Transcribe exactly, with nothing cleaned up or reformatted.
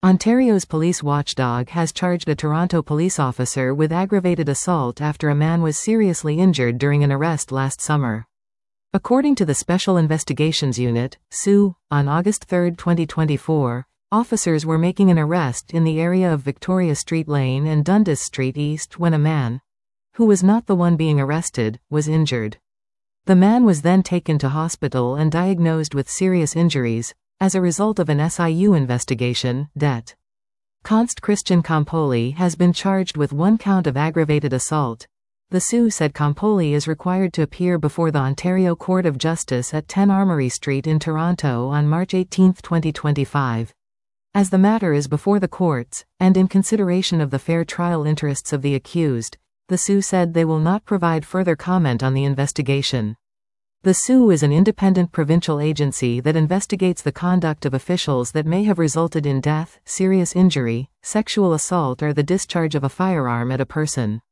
Ontario's police watchdog has charged a Toronto police officer with aggravated assault after a man was seriously injured during an arrest last summer. According to the Special Investigations Unit, S U, on August third, twenty twenty-four, officers were making an arrest in the area of Victoria Street Lane and Dundas Street East when a man, who was not the one being arrested, was injured. The man was then taken to hospital and diagnosed with serious injuries as a result of an S I U investigation. Det. Const Christian Campoli has been charged with one count of aggravated assault. The S U said Campoli is required to appear before the Ontario Court of Justice at ten Armory Street in Toronto on March eighteenth, twenty twenty-five. As the matter is before the courts, and in consideration of the fair trial interests of the accused, the S U said they will not provide further comment on the investigation. The S U is an independent provincial agency that investigates the conduct of officials that may have resulted in death, serious injury, sexual assault or the discharge of a firearm at a person.